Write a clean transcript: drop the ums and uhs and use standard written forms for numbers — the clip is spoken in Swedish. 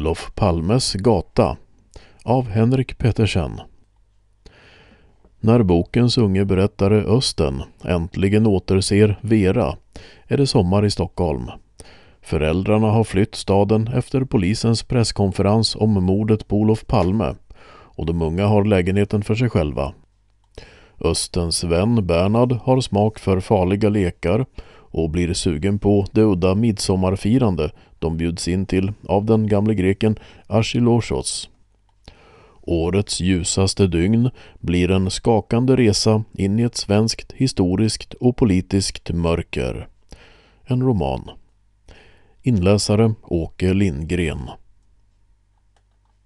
Olof Palmes gata av Henrik Pettersen. När bokens unge berättare Östen äntligen återser Vera är det sommar i Stockholm. Föräldrarna har flytt staden efter polisens presskonferens om mordet på Olof Palme och de unga har lägenheten för sig själva. Östens vän Bernhard har smak för farliga lekar och blir sugen på det udda midsommarfirande de bjuds in till av den gamle greken Archilochos. Årets ljusaste dygn blir en skakande resa in i ett svenskt historiskt och politiskt mörker. En roman. Inläsare Åke Lindgren.